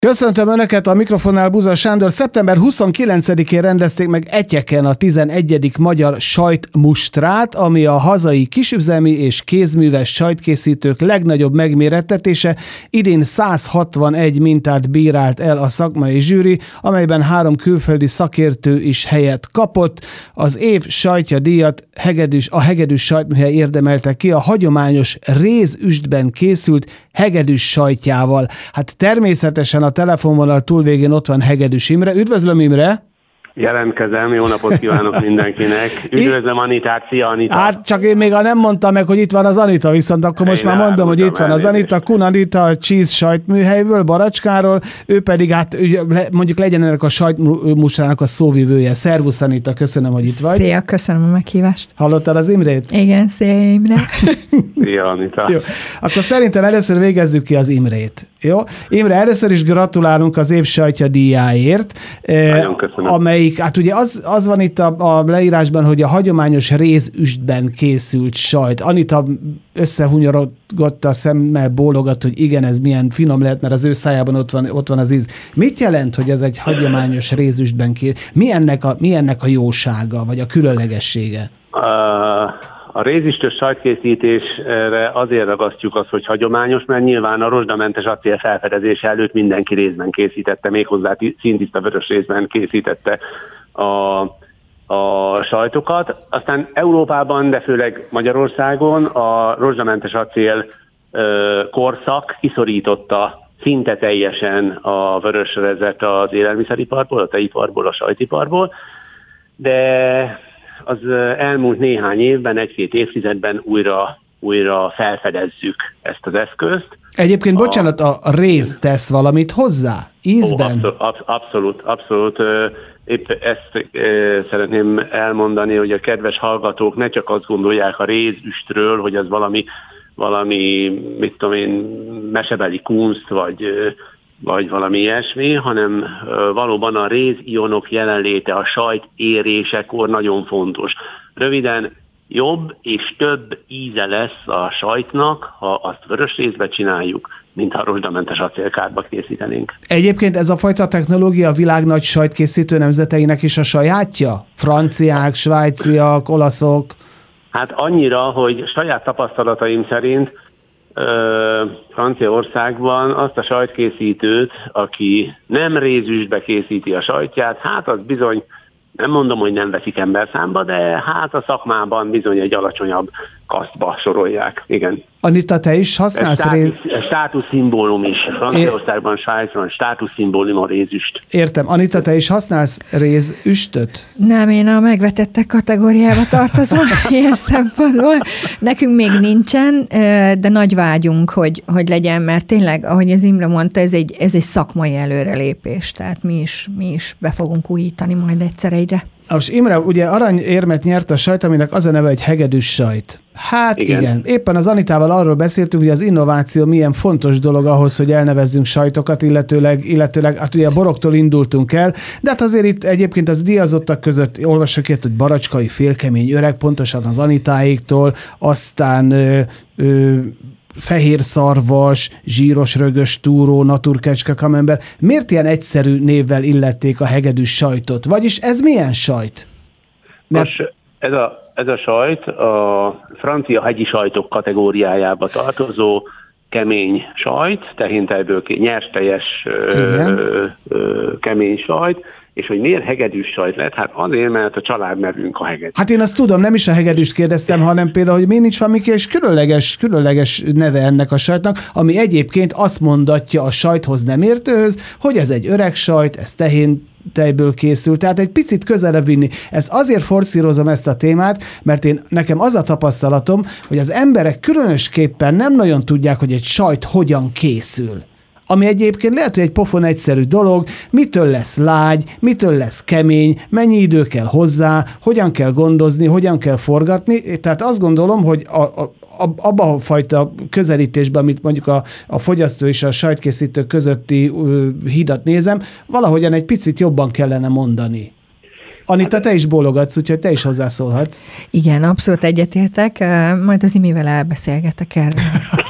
Köszöntöm Önöket, a mikrofonnál Buza Sándor. Szeptember 29-én rendezték meg Etyeken a 11. Magyar sajtmustrát, ami a hazai kisüzemi és kézműves sajtkészítők legnagyobb megmérettetése. Idén 161 mintát bírált el a szakmai zsűri, amelyben 3 külföldi szakértő is helyet kapott. Az év sajtja díjat a Hegedűs sajtműhely érdemelte ki a hagyományos rézüstben készült hegedűs sajtjával. Hát természetesen a telefonvonal túlvégén ott van Hegedűs Imre. Üdvözlöm, Imre! Jelentkezem, jó napot kívánok mindenkinek. Üdvözlöm Anitát, szia Anita! Hát csak én még nem mondtam meg, hogy itt van az Anita, viszont akkor most már mondom, hogy itt van az Anita, Kun Anita a Cheese sajtműhelyből, Baracskáról, ő pedig hát mondjuk legyen ennek a sajtmustrának a szóvivője. Szervusz Anita, köszönöm, hogy itt vagy. Szia, köszönöm a meghívást. Hallottad az Imrét? Igen, szia Imre. Szia Anita. Jó. Akkor szerintem először végezzük ki az Imrét. Jó? Imre, először is gratulálunk az év sajtja díjáért. Nagyon köszönöm. Amelyik, hát ugye az van itt a leírásban, hogy a hagyományos rézüstben készült sajt. Anita összehunyorogott a szemmel, bólogat, hogy igen, ez milyen finom lehet, mert az ő szájában ott van az íz. Mit jelent, hogy ez egy hagyományos rézüstben készült? Mi ennek a jósága, vagy a különlegessége? A rézüstös sajtkészítésre azért ragasztjuk azt, hogy hagyományos, mert nyilván a rozsdamentes acél felfedezése előtt mindenki rézben készítette, méghozzá színtiszta vörös rézben készítette a sajtokat. Aztán Európában, de főleg Magyarországon a rozsdamentes acél korszak kiszorította szinte teljesen a vörösrezet az élelmiszeriparból, a tejiparból, a sajtiparból, de az elmúlt néhány évben, 1-2 évtizedben újra felfedezzük ezt az eszközt. Egyébként, bocsánat, a réz tesz valamit hozzá? Ízben? Abszolút. Épp ezt szeretném elmondani, hogy a kedves hallgatók ne csak azt gondolják a rézüstről, hogy az valami mit tudom én, mesebeli kunst, vagy valami ilyesmi, hanem valóban a rézionok jelenléte a sajt érésekor nagyon fontos. Röviden, jobb és több íze lesz a sajtnak, ha azt vörös rézbe csináljuk, mint ha rozsdamentes acélkádba készítenénk. Egyébként ez a fajta technológia a világ nagy sajtkészítő nemzeteinek is a sajátja? Franciák, svájciak, olaszok? Hát annyira, hogy saját tapasztalataim szerint Franciaországban azt a sajtkészítőt, aki nem rézüstbe készíti a sajtját, hát az bizony, nem mondom, hogy nem veszik emberszámba, de hát a szakmában bizony egy alacsonyabb kasztba sorolják. Igen. Anita, te is használsz státuszszimbólum is. Franciaországban, Svájcban státuszszimbólum a rézüst. Értem. Anita, te is használsz rézüstöt? Nem, én a megvetettek kategóriába tartozom ilyen szempontból. Nekünk még nincsen, de nagy vágyunk, hogy legyen, mert tényleg, ahogy az Imre mondta, ez egy szakmai előrelépés. Tehát mi is be fogunk újítani majd egyszer egyre. Most Imre, ugye aranyérmet nyert a sajt, aminek az a neve, egy hegedűs sajt. Hát igen. Éppen az Anitával arról beszéltünk, hogy az innováció milyen fontos dolog ahhoz, hogy elnevezzünk sajtokat, illetőleg hát ugye a boroktól indultunk el, de hát azért itt egyébként az díjazottak között olvasok ilyet, hogy baracskai félkemény öreg, pontosan az Anitáiktól, aztán fehér szarvas, zsíros rögös túró, naturkecske, kamember. Miért ilyen egyszerű névvel illették a hegedűs sajtot? Vagyis ez milyen sajt? Most ez a sajt a francia hegyi sajtok kategóriájába tartozó kemény sajt, tehéntejből nyerstejes kemény sajt, és hogy miért hegedűs sajt lett? Hát azért, mert a családnevünk a hegedűs. Hát én azt tudom, nem is a hegedűst kérdeztem, hanem például, hogy miért nincs valami és különleges neve ennek a sajtnak, ami egyébként azt mondatja a sajthoz nem értőhöz, hogy ez egy öreg sajt, ez tehéntejből készül, tehát egy picit közelebb vinni. Ezt azért forszírozom ezt a témát, mert nekem az a tapasztalatom, hogy az emberek különösképpen nem nagyon tudják, hogy egy sajt hogyan készül. Ami egyébként lehet, hogy egy pofon egyszerű dolog, mitől lesz lágy, mitől lesz kemény, mennyi idő kell hozzá, hogyan kell gondozni, hogyan kell forgatni. Tehát azt gondolom, hogy abban a fajta közelítésben, amit mondjuk a fogyasztó és a sajtkészítő közötti hidat nézem, valahogyan egy picit jobban kellene mondani. Anita, te is bólogatsz, úgyhogy te is hozzászólhatsz. Igen, abszolút egyetértek, majd az Imivel elbeszélgetek erről.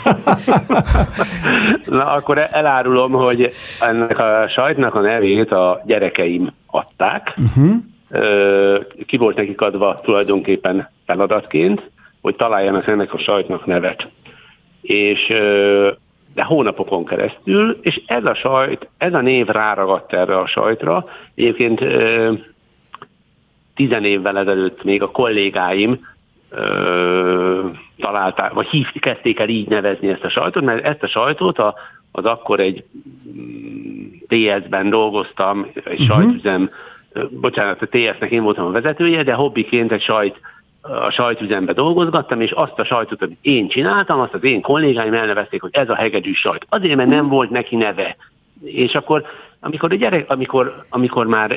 Na, akkor elárulom, hogy ennek a sajtnak a nevét a gyerekeim adták. Ki volt nekik adva tulajdonképpen feladatként, hogy találjanak ennek a sajtnak nevet. És de hónapokon keresztül, és ez a név ráragadt erre a sajtra. Egyébként 10 évvel ezelőtt még a kollégáim találták, vagy kezdték el így nevezni ezt a sajtot, mert ezt a sajtot az akkor egy TS-ben dolgoztam, egy sajtüzem, bocsánat, a TS-nek én voltam a vezetője, de hobbiként a sajtüzembe dolgozgattam, és azt a sajtot, amit én csináltam, azt az én kollégáim elnevezték, hogy ez a hegedűs sajt. Azért, mert nem volt neki neve. És akkor, amikor már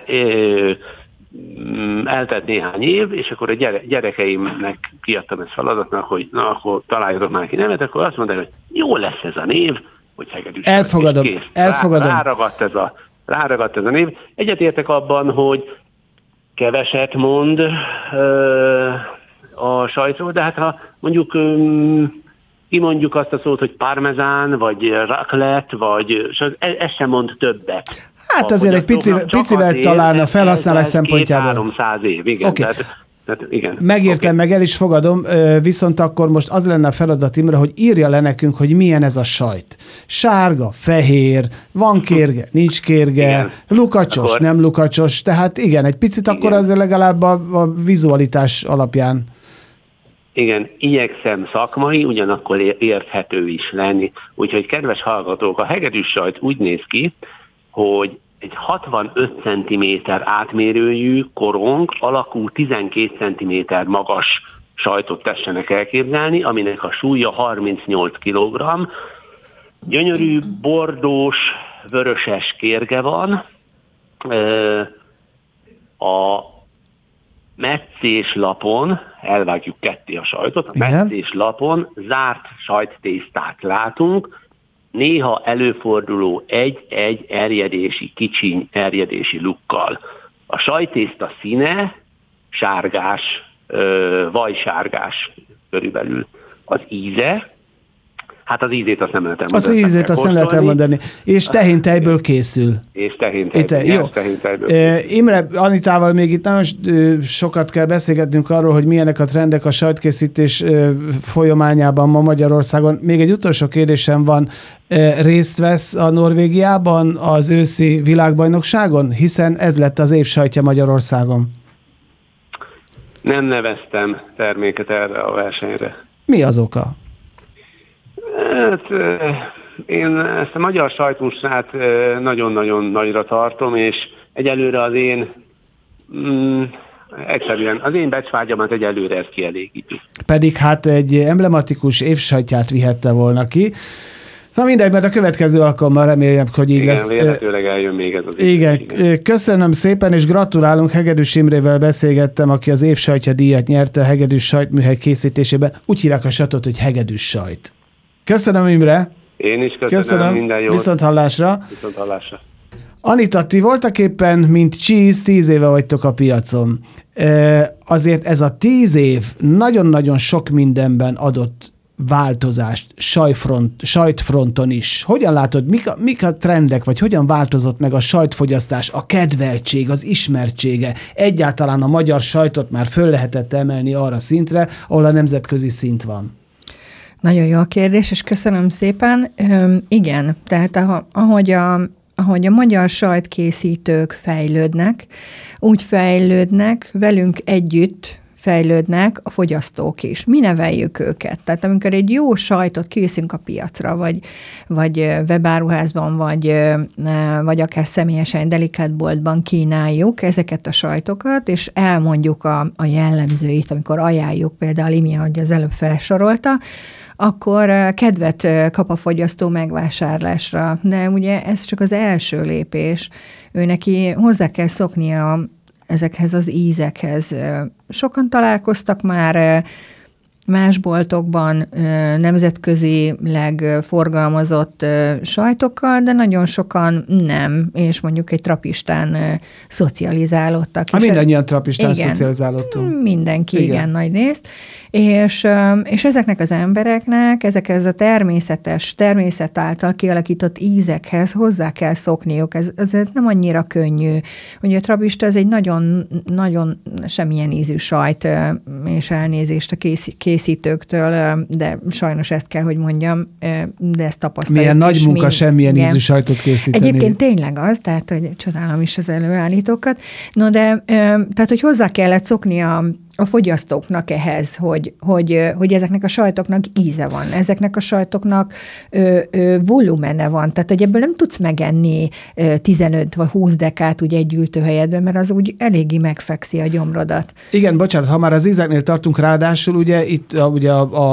eltelt néhány év, és akkor a gyerekeimnek kiadtam ezt feladatnak, hogy na, akkor találjatok már ki nevet, akkor azt mondták, hogy jó lesz ez a név, hogy hegedűs elfogadom, sajt. elfogadom. Ráragadt ez a név. Egyetértek abban, hogy keveset mond a sajtról, de hát ha mondjuk kimondjuk azt a szót, hogy parmezán, vagy raclette, vagy ez sem mond többet. Hát azért egy picivel talán a felhasználás szempontjából. 300 év, igen. Okay. Tehát igen. Megértem, meg el is fogadom, viszont akkor most az lenne a feladat, Imre, hogy írja le nekünk, hogy milyen ez a sajt. Sárga, fehér, van kérge, nincs kérge, igen. Lukacsos, akkor nem lukacsos, tehát igen, egy picit igen. Akkor azért legalább a vizualitás alapján. Igen, igyekszem szakmai, ugyanakkor érthető is lenni. Úgyhogy kedves hallgatók, a hegedűs sajt úgy néz ki, hogy egy 65 cm átmérőjű korong alakú 12 cm magas sajtot tessenek elképzelni, aminek a súlya 38 kg. Gyönyörű, bordós, vöröses kérge van. A meccéslapon, elvágjuk ketté a sajtot, a meccéslapon zárt sajttésztát látunk, néha előforduló egy-egy erjedési, kicsiny erjedési lukkal. A sajttészta színe sárgás, vajsárgás körülbelül. Az íze, hát az ízét azt nem lehet elmondani. Az ízét azt nem lehet elmondani. És tehéntejből készül. És tehéntejből. Imre, Anitával még itt nagyon sokat kell beszélgetnünk arról, hogy milyenek a trendek a sajtkészítés folyamányában ma Magyarországon. Még egy utolsó kérdésem van. Részt vesz a Norvégiában az őszi világbajnokságon? Hiszen ez lett az év sajtja Magyarországon. Nem neveztem terméket erre a versenyre. Mi az oka? Hát, én ezt a magyar sajtmustrát nagyon-nagyon nagyra tartom, és egyelőre az én egyszerűen az én becsvágyamat egyelőre ez kielégíti. Pedig hát egy emblematikus évsajtját vihette volna ki. Na mindegy, mert a következő alkalommal remélem, hogy így lesz. Igen, véletőleg eljön még ez az igen, köszönöm szépen, és gratulálunk. Hegedűs Imrével beszélgettem, aki az évsajtja díjat nyerte a hegedűs sajtműhely készítésében. Úgy hívják a satot, hogy hegedűs sajt. Köszönöm, Imre. Én is köszönöm. Minden jót. Viszont hallásra. Viszont hallásra. Anita, ti voltak éppen, mint Cheese, 10 éve vagytok a piacon. Azért ez a 10 év nagyon-nagyon sok mindenben adott változást, sajtfronton is. Hogyan látod, mik a trendek, vagy hogyan változott meg a sajtfogyasztás, a kedveltség, az ismertsége? Egyáltalán a magyar sajtot már föl lehetett emelni arra szintre, ahol a nemzetközi szint van. Nagyon jó a kérdés, és köszönöm szépen. Igen, tehát ahogy a magyar sajtkészítők fejlődnek, úgy fejlődnek, velünk együtt fejlődnek a fogyasztók is. Mi neveljük őket. Tehát amikor egy jó sajtot kiviszünk a piacra, vagy webáruházban, vagy akár személyesen delikátboltban kínáljuk ezeket a sajtokat, és elmondjuk a jellemzőit, amikor ajánljuk, például Imi, ahogy az előbb felsorolta, akkor kedvet kap a fogyasztó megvásárlásra. De ugye ez csak az első lépés. Ő neki hozzá kell szoknia ezekhez az ízekhez. Sokan találkoztak már más boltokban nemzetközileg forgalmazott sajtokkal, de nagyon sokan nem, és mondjuk egy trapistán szocializálódtak. Mindannyian trapistán szocializálódtunk. Mindenki, igen, nagy részt. És ezeknek az embereknek ezekhez a természet által kialakított ízekhez hozzá kell szokniuk. Ez nem annyira könnyű. Ugye a trapista ez egy nagyon semmilyen ízű sajt, és elnézést a készítőktől, de sajnos ezt kell, hogy mondjam, de ezt tapasztaljuk. Milyen nagy munka semmilyen ízű sajtot készíteni. Egyébként tényleg az, tehát hogy csodálom is az előállítókat. No, de tehát, hogy hozzá kellett szokni a fogyasztóknak ehhez, hogy ezeknek a sajtoknak íze van, ezeknek a sajtoknak volumene van, tehát hogy ebből nem tudsz megenni 15 vagy 20 dekát úgy egy ültőhelyedben, mert az úgy eléggé megfekszi a gyomrodat. Igen, bocsánat, ha már az ízeknél tartunk, ráadásul ugye itt ugye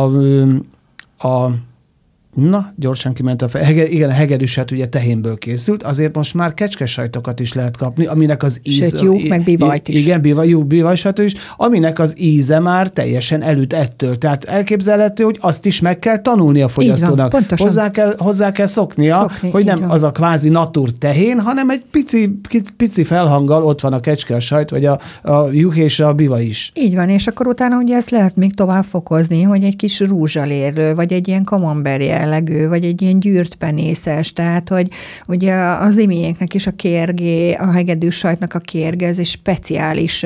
na, gyorsan kiment a igen, a hegedűset ugye tehénből készült, azért most már kecskesajtokat is lehet kapni, aminek az íze... Sőt, jó, meg bivajt is. Igen, bivajsajtot is, aminek az íze már teljesen elüt ettől. Tehát elképzelhető, hogy azt is meg kell tanulni a fogyasztónak. Hozzá kell szoknia, hogy nem az a kvázi natur tehén, hanem egy pici felhanggal ott van a kecskesajt, vagy a juh és a biva is. Így van, és akkor utána ugye ezt lehet még tovább fokozni, hogy egy kis rúzsalérő, vagy egy ilyen kamember jellegű, vagy egy ilyen gyűrt penészes, tehát, hogy ugye az imiéknek is a kérgé, a hegedűs sajtnak a kérge, ez egy speciális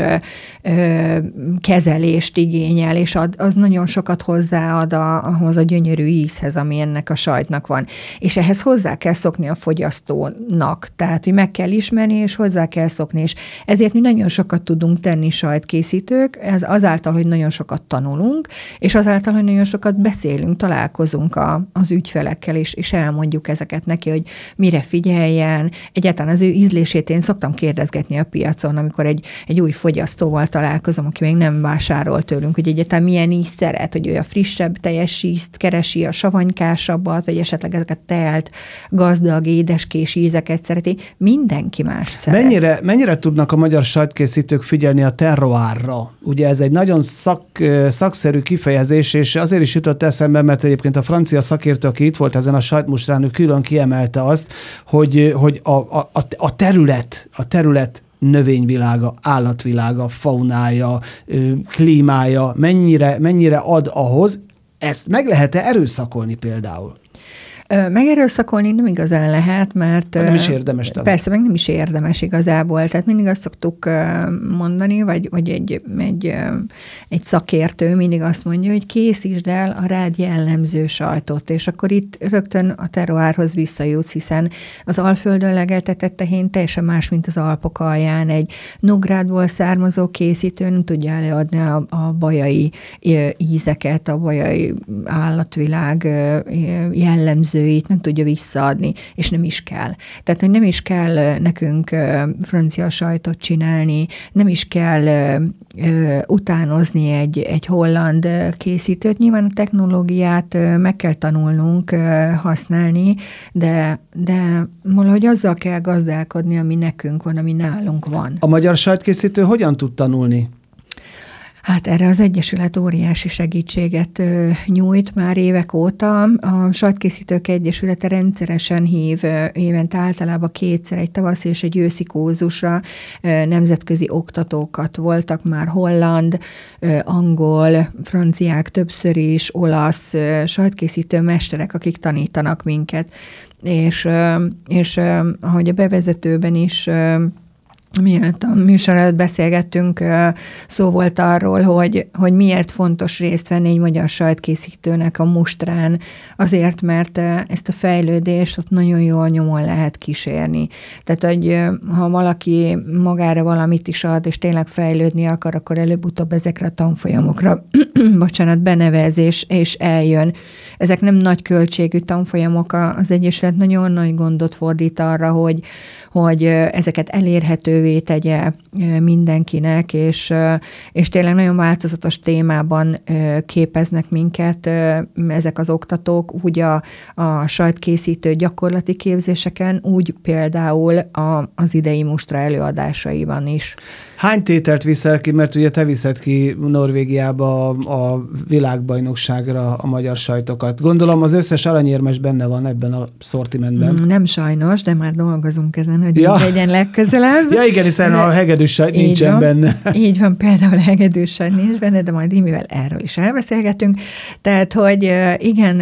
kezelést igényel, és az nagyon sokat hozzáad ahhoz a gyönyörű ízhez, ami ennek a sajtnak van. És ehhez hozzá kell szokni a fogyasztónak, tehát, hogy meg kell ismerni, és hozzá kell szokni, és ezért mi nagyon sokat tudunk tenni sajtkészítők, ez azáltal, hogy nagyon sokat tanulunk, és azáltal, hogy nagyon sokat beszélünk, találkozunk az ügyfelekkel, és elmondjuk ezeket neki, hogy mire figyeljen. Egyáltalán az ő ízlését én szoktam kérdezgetni a piacon, amikor egy új fogyasztóval találkozom, aki még nem vásárol tőlünk, hogy egyáltalán milyen ízt szeret, hogy ő a frissebb, teljes ízt keresi, a savanykásabbat, vagy esetleg ezeket telt, gazdag, édeskés ízeket szereti. Mindenki más szeret. Mennyire tudnak a magyar sajtkészítők figyelni a terroárra? Ugye ez egy nagyon szakszerű kifejezés, és azért is jutott eszembe, mert egyébként a francia szakértő, aki itt volt ezen a sajtmustrán, ő külön kiemelte azt, hogy a terület növényvilága, állatvilága, faunája, klímája mennyire ad ahhoz, ezt meg lehet-e erőszakolni például? Megerőszakolni nem igazán lehet, mert... Nem is érdemes. Persze, meg nem is érdemes igazából. Tehát mindig azt szoktuk mondani, vagy egy szakértő mindig azt mondja, hogy készítsd el a rád jellemző sajtot, és akkor itt rögtön a terroárhoz visszajutsz, hiszen az Alföldön legeltetett tehén teljesen más, mint az Alpok alján. Egy Nógrádból származó készítő nem tudja előadni a bajai ízeket, a bajai állatvilág jellemző nem tudja visszaadni, és nem is kell. Tehát, hogy nem is kell nekünk francia sajtot csinálni, nem is kell utánozni egy holland készítőt. Nyilván a technológiát meg kell tanulnunk használni, de valahogy azzal kell gazdálkodni, ami nekünk van, ami nálunk van. A magyar sajtkészítő hogyan tud tanulni? Hát erre az Egyesület óriási segítséget nyújt már évek óta. A Sajtkészítők Egyesülete rendszeresen hív évente általában kétszer egy tavaszi és egy őszi kurzusra nemzetközi oktatókat. Voltak már holland, angol, franciák többször is, olasz sajtkészítő mesterek, akik tanítanak minket. És ahogy a bevezetőben is miatt a műsor előtt beszélgettünk, szó volt arról, hogy miért fontos részt venni egy magyar sajtkészítőnek a mustrán, azért, mert ezt a fejlődést ott nagyon jól nyomon lehet kísérni. Tehát, hogy ha valaki magára valamit is ad, és tényleg fejlődni akar, akkor előbb-utóbb ezekre a tanfolyamokra benevez és eljön. Ezek nem nagy költségű tanfolyamok, az Egyesület nagyon nagy gondot fordít arra, hogy ezeket elérhetővé lehetővé tegye mindenkinek, és tényleg nagyon változatos témában képeznek minket ezek az oktatók, úgy a sajtkészítő gyakorlati képzéseken, úgy például az idei mustra előadásaiban is. Hány tételt viszel ki, mert ugye te viszed ki Norvégiába a világbajnokságra a magyar sajtokat. Gondolom az összes aranyérmes benne van ebben a szortimentben. Nem sajnos, de már dolgozunk ezen, hogy így legyen legközelebb. Ja igen, hiszen a hegedűs sajt nincsen benne. Így van, például a hegedűs sajt nincs benne, de majd Imivel erről is elbeszélgetünk. Tehát, hogy igen,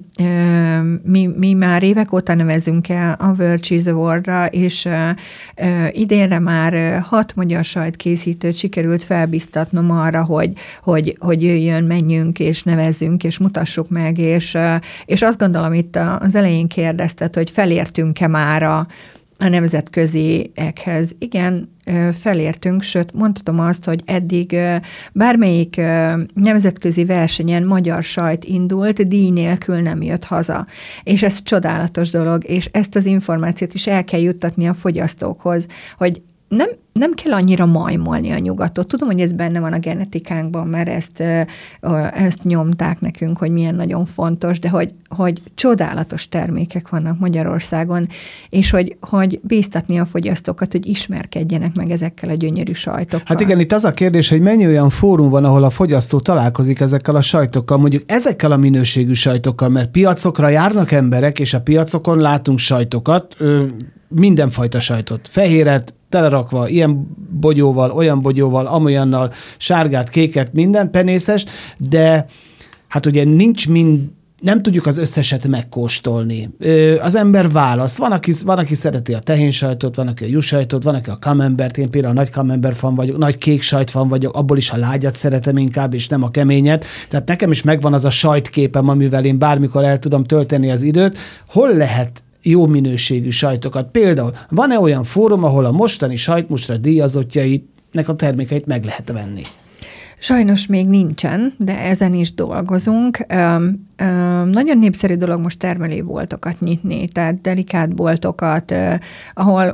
mi már évek óta nevezünk el a World Cheese Award-ra, és idénre már 6 magyar sajtkészítőt sikerült felbiztatnom arra, hogy jöjjön, menjünk, és nevezzünk, és mutassuk meg, és azt gondolom, itt az elején kérdezted, hogy felértünk-e már a nemzetköziekhez. Igen, felértünk, sőt, mondhatom azt, hogy eddig bármelyik nemzetközi versenyen magyar sajt indult, díj nélkül nem jött haza. És ez csodálatos dolog, és ezt az információt is el kell juttatni a fogyasztókhoz, hogy nem kell annyira majmolni a nyugatot. Tudom, hogy ez benne van a genetikánkban, mert ezt nyomták nekünk, hogy milyen nagyon fontos, de hogy csodálatos termékek vannak Magyarországon, és hogy bíztatni a fogyasztókat, hogy ismerkedjenek meg ezekkel a gyönyörű sajtokkal. Hát igen, itt az a kérdés, hogy mennyi olyan fórum van, ahol a fogyasztó találkozik ezekkel a sajtokkal, mondjuk ezekkel a minőségű sajtokkal, mert piacokra járnak emberek, és a piacokon látunk sajtokat, mindenfajta sajtot, fehéret, telerakva, ilyen bogyóval, olyan bogyóval, amolyannal, sárgát, kéket, minden penészes, de hát ugye nem tudjuk az összeset megkóstolni. Az ember választ. Van, aki szereti a tehénsajtot, van, aki a juhsajtot, van, aki a camembert. Én például nagy camembert fan vagyok, nagy kék sajt fan vagyok, abból is a lágyat szeretem inkább, és nem a keményet. Tehát nekem is megvan az a sajtképem, amivel én bármikor el tudom tölteni az időt. Hol lehet jó minőségű sajtokat? Például van-e olyan fórum, ahol a mostani sajtmustra díjazottjainak a termékeit meg lehet venni? Sajnos még nincsen, de ezen is dolgozunk. Nagyon népszerű dolog most termelőboltokat nyitni, tehát delikát boltokat, ahol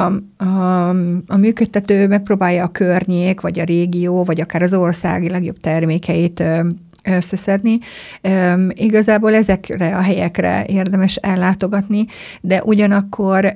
a működtető megpróbálja a környék, vagy a régió, vagy akár az ország legjobb termékeit összeszedni. Igazából ezekre a helyekre érdemes ellátogatni, de ugyanakkor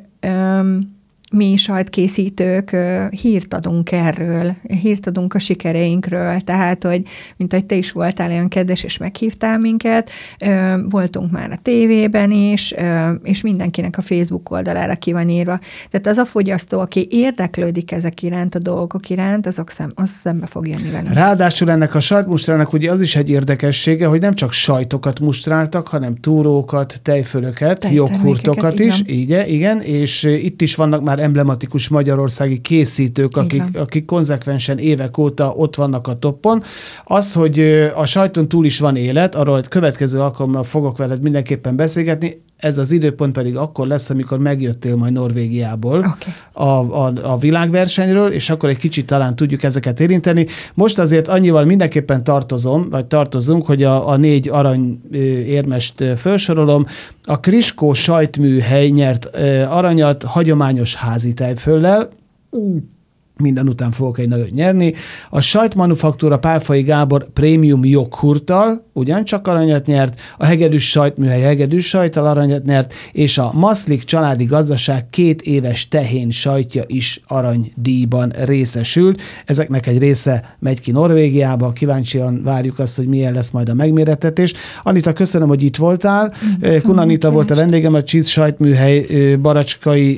mi sajtkészítők hírt adunk erről, hírt adunk a sikereinkről, tehát, hogy mint ahogy te is voltál olyan kedves, és meghívtál minket, voltunk már a tévében is, és mindenkinek a Facebook oldalára ki van írva. Tehát az a fogyasztó, aki érdeklődik ezek iránt, a dolgok iránt, az szembe fog jönni velünk. Ráadásul ennek a sajtmustrának ugye az is egy érdekessége, hogy nem csak sajtokat mustráltak, hanem túrókat, tejfölöket, joghurtokat is, igen, és itt is vannak már emblematikus magyarországi készítők, akik konzekvensen évek óta ott vannak a toppon. Az, hogy a sajton túl is van élet, arról egy következő alkalommal fogok veled mindenképpen beszélgetni, ez az időpont pedig akkor lesz, amikor megjöttél majd Norvégiából a világversenyről, és akkor egy kicsit talán tudjuk ezeket érinteni. Most azért annyival mindenképpen tartozunk, hogy a 4 aranyérmest felsorolom. A Kriskó sajtműhely nyert aranyat hagyományos házi tejföllel, minden után fogok egy nagyot nyerni. A Sajtmanufaktúra Pálfai Gábor prémium joghurttal ugyancsak aranyat nyert, a Hegedűs sajtműhely hegedűs sajttal aranyat nyert, és a Maszlik családi gazdaság 2 éves tehén sajtja is arany-díjban részesült. Ezeknek egy része megy ki Norvégiába, kíváncsian várjuk azt, hogy milyen lesz majd a megmérettetés. Anita, köszönöm, hogy itt voltál. Kun Anita volt a vendégem, a Cheese sajtműhely baracskai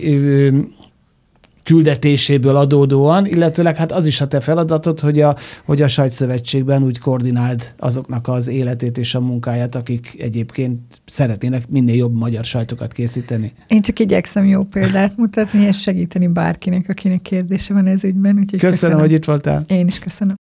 küldetéséből adódóan, illetőleg hát az is a te feladatod, hogy a Sajtszövetségben úgy koordináld azoknak az életét és a munkáját, akik egyébként szeretnének minél jobb magyar sajtokat készíteni. Én csak igyekszem jó példát mutatni, és segíteni bárkinek, akinek kérdése van ez ügyben. Köszönöm, hogy itt voltál. Én is köszönöm.